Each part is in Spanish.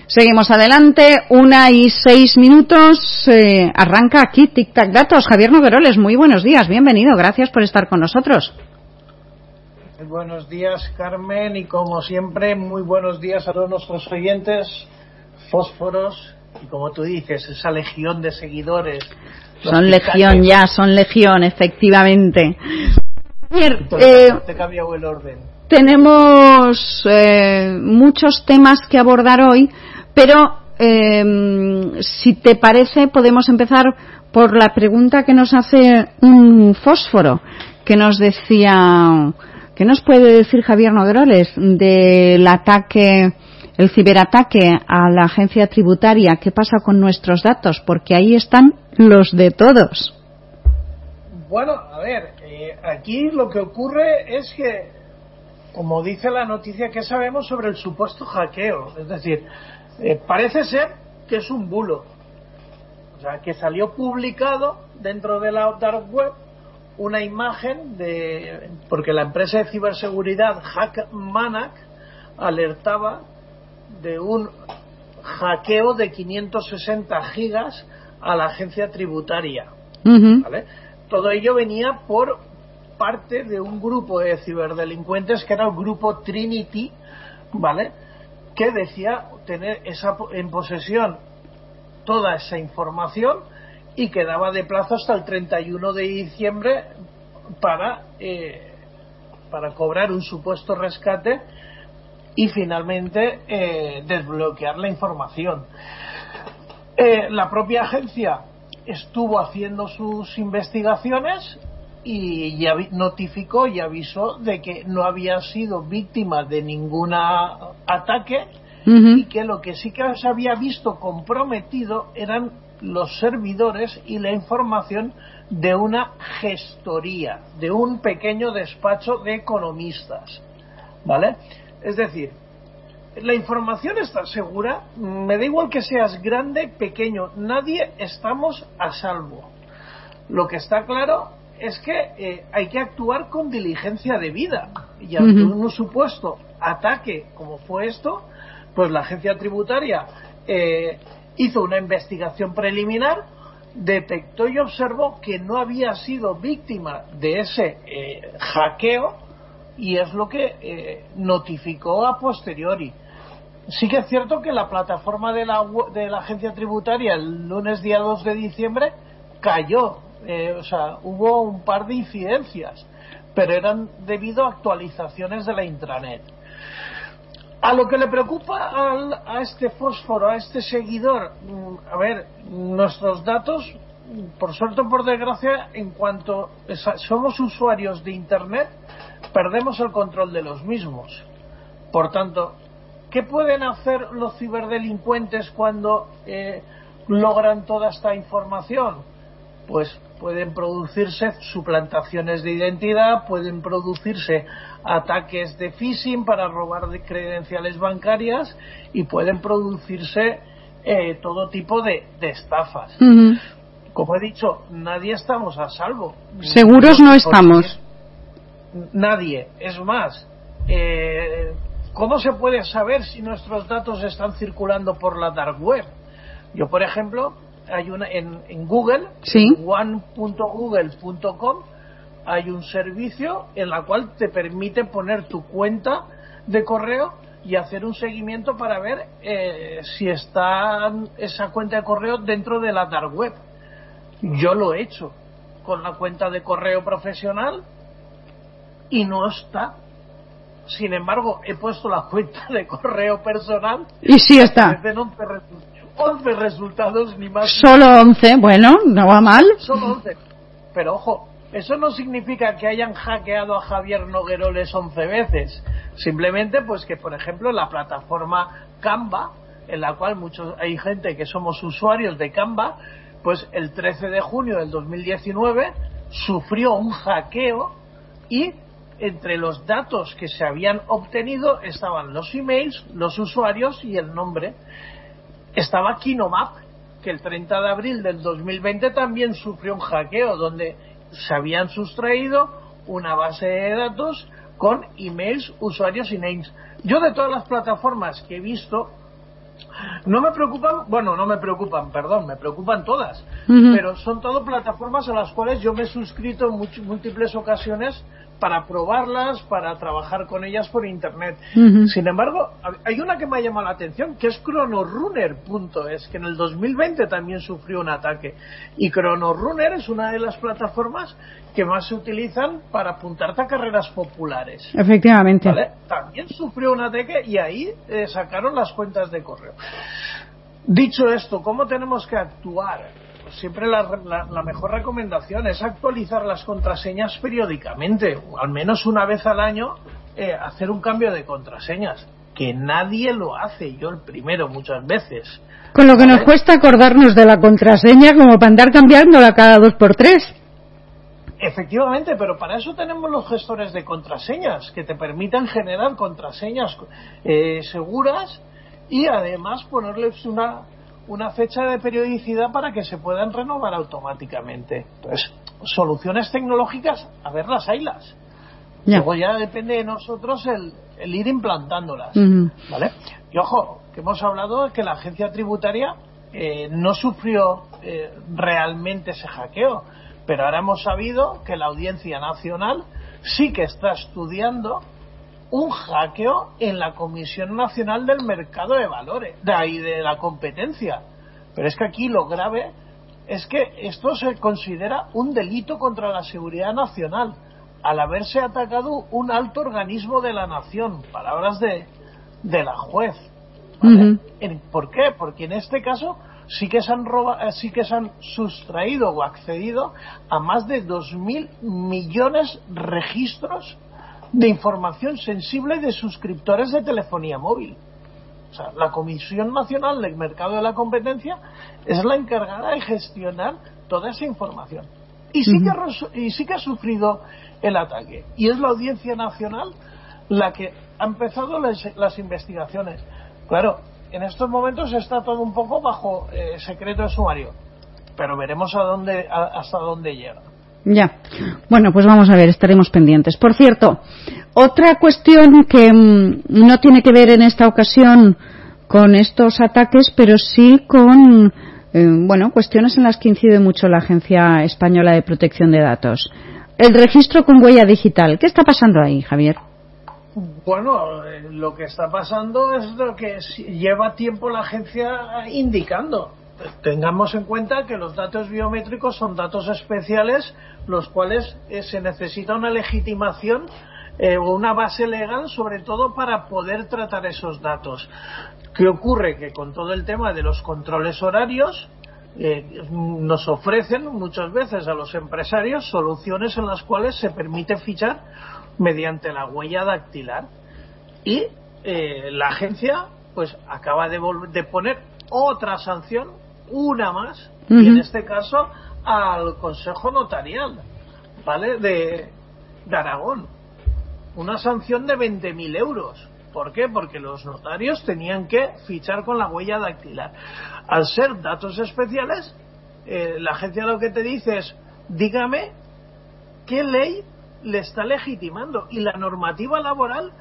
Seguimos adelante, 1:06. Arranca aquí Tic Tac Datos. Javier Nogueroles, muy buenos días, bienvenido, gracias por estar con nosotros. Buenos días, Carmen, y como siempre, muy buenos días a todos nuestros oyentes, fósforos, y como tú dices, esa legión de seguidores. Son legión, efectivamente. Te cambia el orden. Tenemos muchos temas que abordar hoy, pero si te parece podemos empezar por la pregunta que nos hace un fósforo, que nos decía, ¿qué nos puede decir Javier Nogueroles del ataque, el ciberataque a la agencia tributaria? ¿Qué pasa con nuestros datos? Porque ahí están los de todos. Bueno, a ver, aquí lo que ocurre es que, como dice la noticia, ¿qué sabemos sobre el supuesto hackeo? Es decir, parece ser que es un bulo. O sea, que salió publicado dentro de la dark web una imagen porque la empresa de ciberseguridad Hackmanac alertaba de un hackeo de 560 gigas a la agencia tributaria. ¿Vale? Todo ello venía por parte de un grupo de ciberdelincuentes que era el grupo Trinity, ¿vale?, que decía tener en posesión toda esa información y que daba de plazo hasta el 31 de diciembre para cobrar un supuesto rescate y finalmente desbloquear la información. La propia agencia estuvo haciendo sus investigaciones y ya notificó y avisó de que no había sido víctima de ningún ataque y que lo que sí que se había visto comprometido eran los servidores y la información de una gestoría, de un pequeño despacho de economistas, ¿vale? Es decir, la información está segura, me da igual que seas grande, pequeño, nadie estamos a salvo. Lo que está claro es que hay que actuar con diligencia debida y ante un supuesto ataque como fue esto, pues la agencia tributaria hizo una investigación preliminar, detectó y observó que no había sido víctima de ese hackeo y es lo que notificó a posteriori. Sí que es cierto que la plataforma de la agencia tributaria el lunes día 2 de diciembre cayó, o sea, hubo un par de incidencias, pero eran debido a actualizaciones de la intranet. A lo que le preocupa a este fósforo, a este seguidor, a ver, nuestros datos, por suerte o por desgracia, en cuanto somos usuarios de Internet, perdemos el control de los mismos. Por tanto, ¿qué pueden hacer los ciberdelincuentes cuando logran toda esta información? Pues pueden producirse suplantaciones de identidad, pueden producirse ataques de phishing para robar de credenciales bancarias y pueden producirse todo tipo de estafas. Como he dicho, nadie estamos a salvo. Seguros no estamos. Nadie. Es más, ¿cómo se puede saber si nuestros datos están circulando por la dark web? Yo, por ejemplo, hay una en Google, ¿sí?, one.google.com, hay un servicio en la cual te permite poner tu cuenta de correo y hacer un seguimiento para ver si está esa cuenta de correo dentro de la dark web. Yo lo he hecho con la cuenta de correo profesional y no está. Sin embargo, he puesto la cuenta de correo personal y sí está. 11 resultados, ni más. Solo 11, bueno, no va mal. Solo 11. Pero ojo, eso no significa que hayan hackeado a Javier Nogueroles 11 veces. Simplemente, pues que, por ejemplo, la plataforma Canva, en la cual hay gente que somos usuarios de Canva, pues el 13 de junio del 2019 sufrió un hackeo y entre los datos que se habían obtenido estaban los emails, los usuarios y el nombre. Estaba Kinomap, que el 30 de abril del 2020 también sufrió un hackeo donde se habían sustraído una base de datos con emails, usuarios y names. Yo, de todas las plataformas que he visto, No me preocupan, perdón, me preocupan todas, pero son todo plataformas a las cuales yo me he suscrito en múltiples ocasiones para probarlas, para trabajar con ellas por internet. Sin embargo, hay una que me ha llamado la atención, que es chronorunner.es, que en el 2020 también sufrió un ataque. Y Chronorunner es una de las plataformas que más se utilizan para apuntarte a carreras populares. Efectivamente. ¿Vale? También sufrió un ataque y ahí sacaron las cuentas de correo. Dicho esto, ¿cómo tenemos que actuar? Siempre la mejor recomendación es actualizar las contraseñas periódicamente, al menos una vez al año, hacer un cambio de contraseñas, que nadie lo hace, yo el primero muchas veces. Con lo que nos cuesta acordarnos de la contraseña como para andar cambiándola cada 2x3. Efectivamente, pero para eso tenemos los gestores de contraseñas, que te permiten generar contraseñas seguras y además ponerles una fecha de periodicidad para que se puedan renovar automáticamente. Entonces, soluciones tecnológicas, a verlas, haylas. Luego ya depende de nosotros el ir implantándolas. ¿Vale? Y ojo, que hemos hablado de que la agencia tributaria no sufrió realmente ese hackeo, pero ahora hemos sabido que la Audiencia Nacional sí que está estudiando un hackeo en la Comisión Nacional del Mercado de Valores, de la competencia. Pero es que aquí lo grave es que esto se considera un delito contra la seguridad nacional, al haberse atacado un alto organismo de la nación, palabras de la juez. ¿Vale? ¿Por qué? Porque en este caso sí que se han sustraído o accedido a más de 2.000 millones de registros de información sensible de suscriptores de telefonía móvil. O sea, la Comisión Nacional del Mercado de la Competencia es la encargada de gestionar toda esa información. Y sí que ha sufrido el ataque. Y es la Audiencia Nacional la que ha empezado las investigaciones. Claro, en estos momentos está todo un poco bajo secreto de sumario, pero veremos hasta dónde llega. Ya. Bueno, pues vamos a ver, estaremos pendientes. Por cierto, otra cuestión que no tiene que ver en esta ocasión con estos ataques, pero sí con cuestiones en las que incide mucho la Agencia Española de Protección de Datos. El registro con huella digital. ¿Qué está pasando ahí, Javier? Bueno, lo que está pasando es lo que lleva tiempo la agencia indicando. Tengamos en cuenta que los datos biométricos son datos especiales, los cuales se necesita una legitimación o una base legal, sobre todo para poder tratar esos datos. ¿Qué ocurre? Que con todo el tema de los controles horarios nos ofrecen muchas veces a los empresarios soluciones en las cuales se permite fichar mediante la huella dactilar, y la agencia pues acaba de poner otra sanción, una más, y en este caso al Consejo Notarial, ¿vale?, de Aragón, una sanción de 20.000 euros. ¿Por qué? Porque los notarios tenían que fichar con la huella dactilar. Al ser datos especiales, la agencia lo que te dice es: dígame qué ley le está legitimando, y la normativa laboral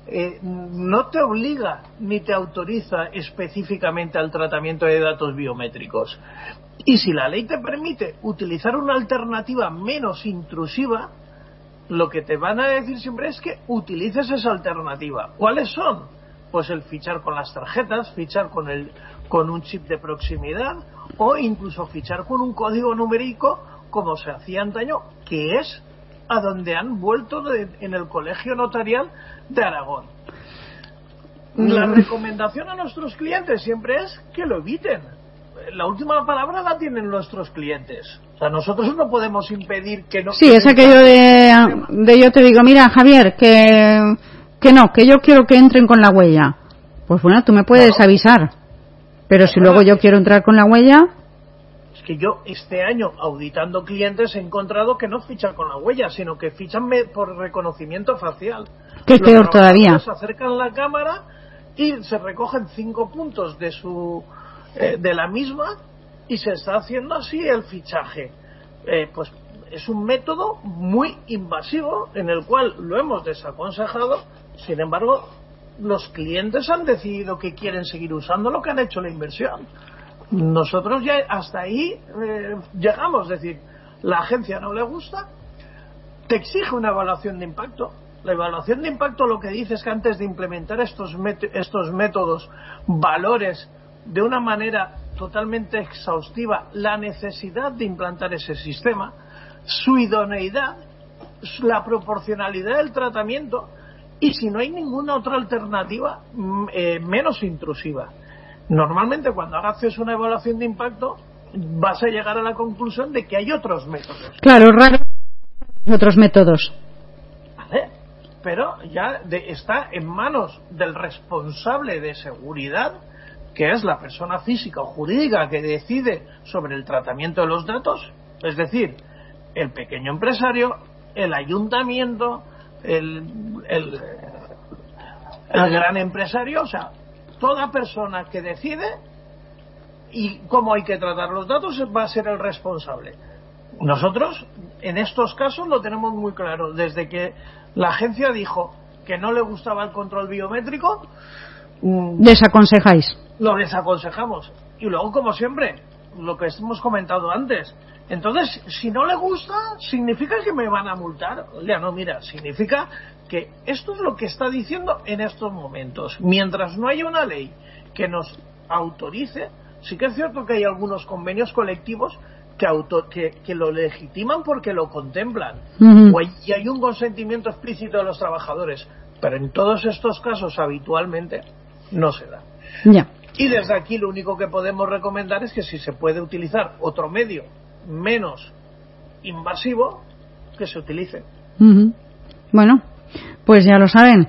no te obliga ni te autoriza específicamente al tratamiento de datos biométricos. Y si la ley te permite utilizar una alternativa menos intrusiva, lo que te van a decir siempre es que utilices esa alternativa. ¿Cuáles son? Pues el fichar con las tarjetas, fichar con un chip de proximidad, o incluso fichar con un código numérico, como se hacía antaño, que es a donde han vuelto en el Colegio Notarial de Aragón. La recomendación a nuestros clientes siempre es que lo eviten. La última palabra la tienen nuestros clientes. O sea, nosotros no podemos impedir que no. Sí, es aquello de yo te digo: mira, Javier, que no, que yo quiero que entren con la huella. Pues bueno, tú me puedes avisar. Pero si luego yo quiero entrar con la huella. Que yo este año, auditando clientes, he encontrado que no fichan con la huella, sino que fichan por reconocimiento facial. Que es peor todavía. Se acercan la cámara y se recogen 5 puntos de la misma, y se está haciendo así el fichaje. Pues es un método muy invasivo, en el cual lo hemos desaconsejado. Sin embargo, los clientes han decidido que quieren seguir usando lo que han hecho la inversión. Nosotros ya hasta ahí llegamos, es decir, la agencia no le gusta, te exige una evaluación de impacto. La evaluación de impacto lo que dice es que antes de implementar estos métodos, valores de una manera totalmente exhaustiva la necesidad de implantar ese sistema, su idoneidad, la proporcionalidad del tratamiento y si no hay ninguna otra alternativa menos intrusiva. Normalmente cuando haces una evaluación de impacto vas a llegar a la conclusión de que hay otros métodos. Claro, raro otros métodos. ¿Vale? Pero ya está en manos del responsable de seguridad, que es la persona física o jurídica que decide sobre el tratamiento de los datos, es decir, el pequeño empresario, el ayuntamiento, el gran empresario, o sea, toda persona que decide y cómo hay que tratar los datos va a ser el responsable. Nosotros en estos casos lo tenemos muy claro. Desde que la agencia dijo que no le gustaba el control biométrico, desaconsejáis. Lo desaconsejamos. Y luego, como siempre, lo que hemos comentado antes, entonces si no le gusta significa que me van a multar. Ya no, mira, significa que esto es lo que está diciendo en estos momentos. Mientras no haya una ley que nos autorice, sí que es cierto que hay algunos convenios colectivos que lo legitiman porque lo contemplan. Y hay un consentimiento explícito de los trabajadores, pero en todos estos casos habitualmente no se da. Ya. Y desde aquí lo único que podemos recomendar es que si se puede utilizar otro medio menos invasivo, que se utilice. Bueno, pues ya lo saben.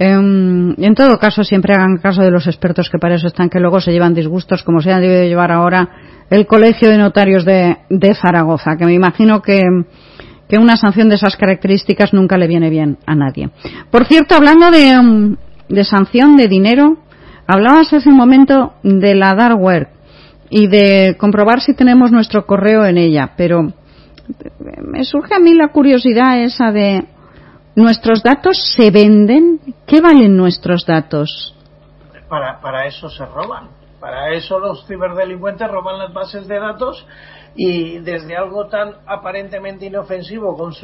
En todo caso, siempre hagan caso de los expertos, que para eso están, que luego se llevan disgustos, como se ha debido llevar ahora el Colegio de Notarios de Zaragoza, que me imagino que una sanción de esas características nunca le viene bien a nadie. Por cierto, hablando de sanción, de dinero, hablabas hace un momento de la dark web y de comprobar si tenemos nuestro correo en ella, pero me surge a mí la curiosidad esa de: ¿nuestros datos se venden? ¿Qué valen nuestros datos? Para eso se roban. Para eso los ciberdelincuentes roban las bases de datos, y desde algo tan aparentemente inofensivo como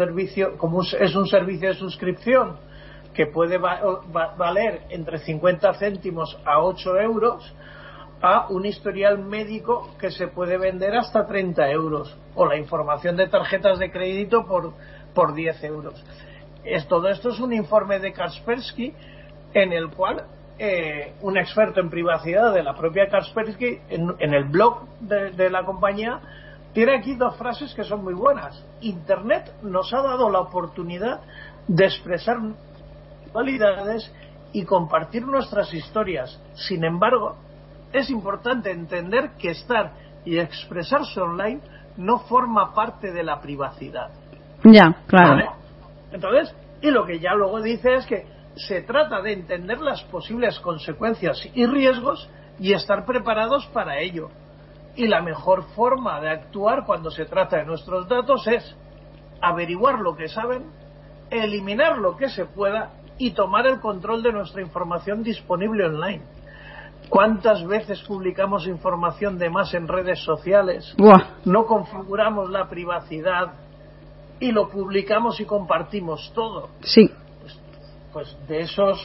es un servicio de suscripción que puede valer entre 50 céntimos a 8 euros, a un historial médico que se puede vender hasta 30 euros, o la información de tarjetas de crédito por 10 euros. Todo esto es un informe de Kaspersky, en el cual un experto en privacidad de la propia Kaspersky, en el blog de la compañía, tiene aquí dos frases que son muy buenas. Internet nos ha dado la oportunidad de expresar cualidades y compartir nuestras historias. Sin embargo, es importante entender que estar y expresarse online no forma parte de la privacidad. Ya, claro. ¿Vale? Entonces, y lo que ya luego dice es que se trata de entender las posibles consecuencias y riesgos y estar preparados para ello. Y la mejor forma de actuar cuando se trata de nuestros datos es averiguar lo que saben, eliminar lo que se pueda y tomar el control de nuestra información disponible online. ¿Cuántas veces publicamos información de más en redes sociales? Buah. No configuramos la privacidad y lo publicamos y compartimos todo. Sí. Pues de esos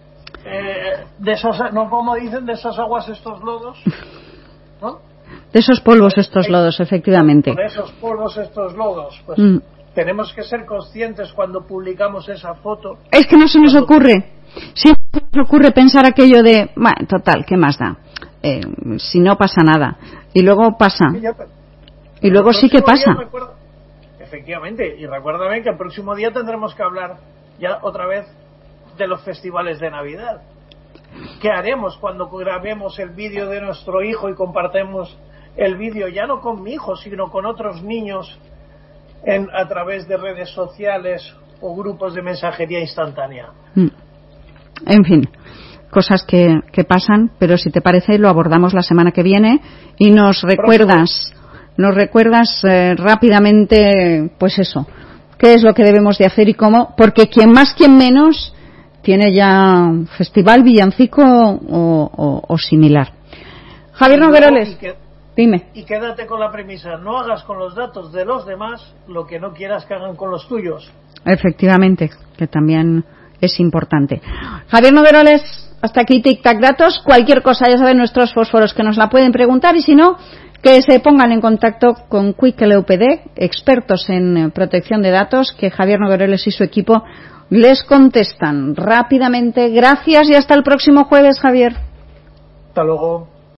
no, como dicen, de esas aguas estos lodos, ¿no? De esos polvos estos lodos, efectivamente. De esos polvos estos lodos, pues tenemos que ser conscientes cuando publicamos esa foto. Es que no se nos ocurre. Siempre nos ocurre pensar aquello de, bueno, total, ¿qué más da? Si no pasa nada. Y luego pasa. Y luego sí que pasa. Efectivamente, y recuérdame que el próximo día tendremos que hablar ya otra vez de los festivales de Navidad. ¿Qué haremos cuando grabemos el vídeo de nuestro hijo y compartamos el vídeo, ya no con mi hijo, sino con otros niños a través de redes sociales o grupos de mensajería instantánea? En fin, cosas que pasan, pero si te parece lo abordamos la semana que viene y nos recuerdas rápidamente, pues eso, qué es lo que debemos de hacer y cómo, porque quien más quien menos tiene ya festival villancico o similar. Javier Nogueroles, dime. Y quédate con la premisa, no hagas con los datos de los demás lo que no quieras que hagan con los tuyos. Efectivamente, que también es importante. Javier Nogueroles, hasta aquí Tic Tac Datos. Cualquier cosa, ya saben nuestros fósforos que nos la pueden preguntar, y si no, que se pongan en contacto con Quick LUPD, expertos en protección de datos, que Javier Nogueroles y su equipo les contestan rápidamente. Gracias y hasta el próximo jueves, Javier. Hasta luego.